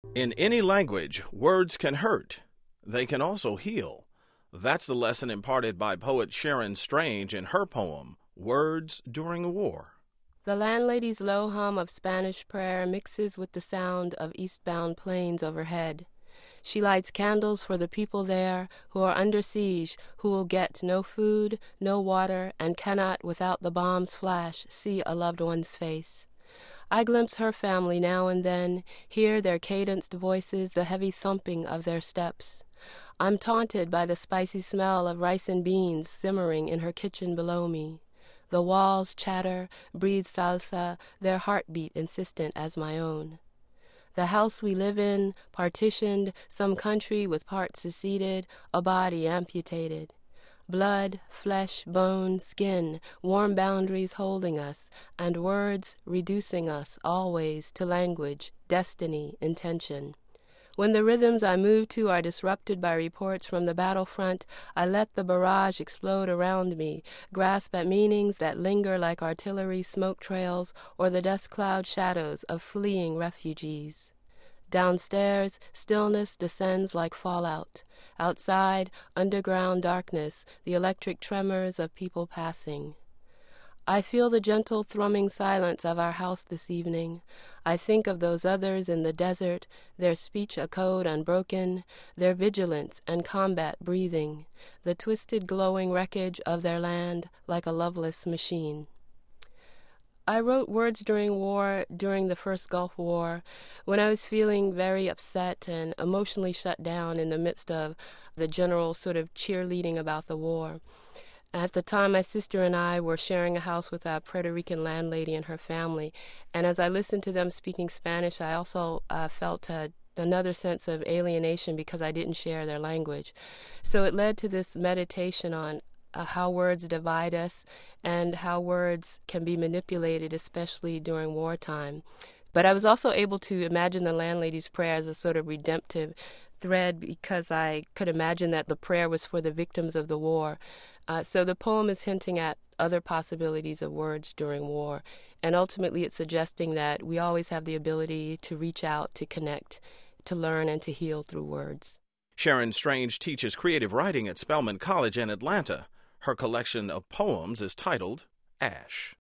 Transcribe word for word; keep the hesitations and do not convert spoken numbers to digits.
In any language, words can hurt. They can also heal. That's the lesson imparted by poet Sharon Strange in her poem, Words During War. The landlady's low hum of Spanish prayer mixes with the sound of eastbound planes overhead. She lights candles for the people there who are under siege, who will get no food, no water, and cannot, without the bomb's flash, see a loved one's face. I glimpse her family now and then, hear their cadenced voices, the heavy thumping of their steps. I'm taunted by the spicy smell of rice and beans simmering in her kitchen below me. The walls chatter, breathe salsa, their heartbeat insistent as my own. The house we live in, partitioned, some country with parts seceded, a body amputated. Blood, flesh, bone, skin, warm boundaries holding us, and words reducing us always to language, destiny, intention. When the rhythms I move to are disrupted by reports from the battlefront, I let the barrage explode around me, grasp at meanings that linger like artillery smoke trails or the dust cloud shadows of fleeing refugees. Downstairs, stillness descends like fallout. Outside, underground darkness, the electric tremors of people passing. I feel the gentle thrumming silence of our house this evening. I think of those others in the desert, their speech a code unbroken, their vigilance and combat breathing, the twisted glowing wreckage of their land like a loveless machine. I wrote Words During War during the first Gulf War when I was feeling very upset and emotionally shut down in the midst of the general sort of cheerleading about the war. At the time, my sister and I were sharing a house with a Puerto Rican landlady and her family, and as I listened to them speaking Spanish, I also uh, felt uh, another sense of alienation because I didn't share their language. So it led to this meditation on Uh, how words divide us and how words can be manipulated, especially during wartime. But I was also able to imagine the landlady's prayer as a sort of redemptive thread because I could imagine that the prayer was for the victims of the war. Uh, so the poem is hinting at other possibilities of words during war, and ultimately it's suggesting that we always have the ability to reach out, to connect, to learn, and to heal through words. Sharon Strange teaches creative writing at Spelman College in Atlanta. Her collection of poems is titled Ash.